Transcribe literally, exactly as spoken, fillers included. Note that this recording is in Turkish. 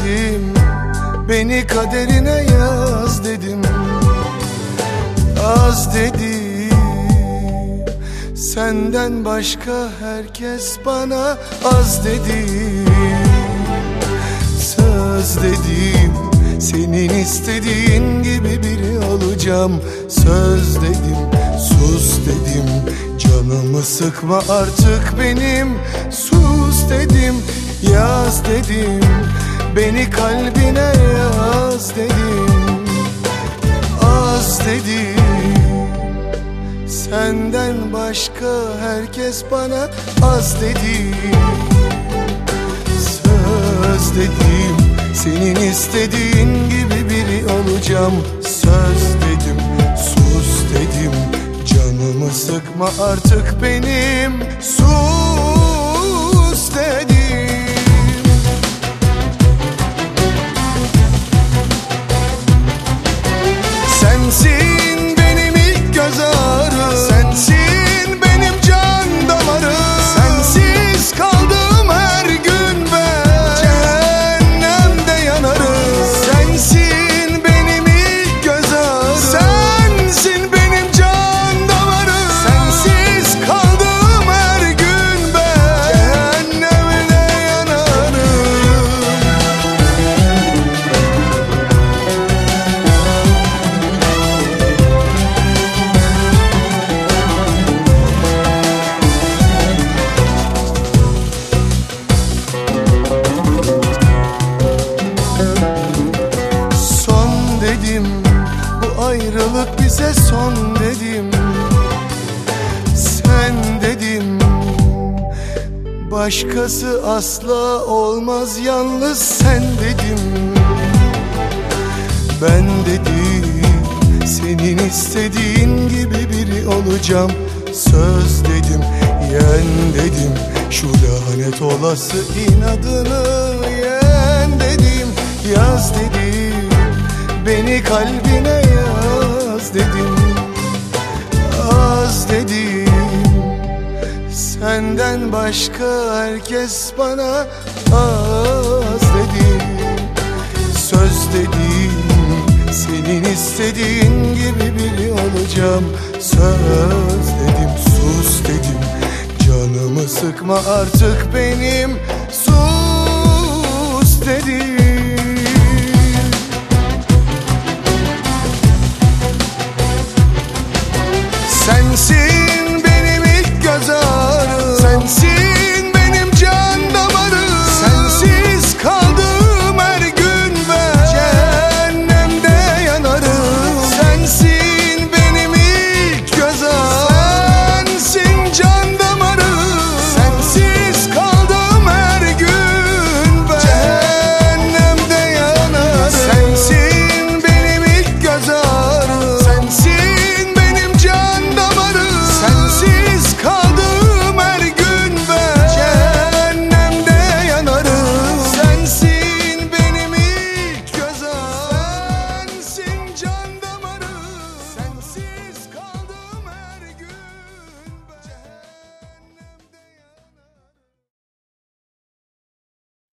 dedim, beni kaderine yaz dedim. Az dedim, senden başka herkes bana az dedim. Söz dedim, senin istediğin gibi biri olacağım. Söz dedim, sus dedim, canımı sıkma artık benim. Sus dedim, yaz dedim, beni kalbine yaz dedim. Az dedim, senden başka herkes bana az dedim. Söz dedim, senin istediğin gibi biri olacağım. Söz dedim, sus dedim, canımı sıkma artık benim. Sus dedim. Sensin benim ilk göz ağrım, sensin benim can damarım. Sensiz kaldım her gün ben, cehennemde yanarım. Sensin benim ilk göz ağrım, sensin benim can damarım. Sensiz kaldım her gün ben, cehennemde yanarım. Bu ayrılık bize son dedim. Sen dedim, başkası asla olmaz, yalnız sen dedim. Ben dedim, senin istediğin gibi biri olacağım. Söz dedim, yen dedim, şu lanet olası inadını yen dedim. Yaz dedim, beni kalbine yaz dedim. Az dedim, senden başka herkes bana az dedim. Söz dedim, senin istediğin gibi biri olacağım. Söz dedim, sus dedim, canımı sıkma artık benim. Sus dedim.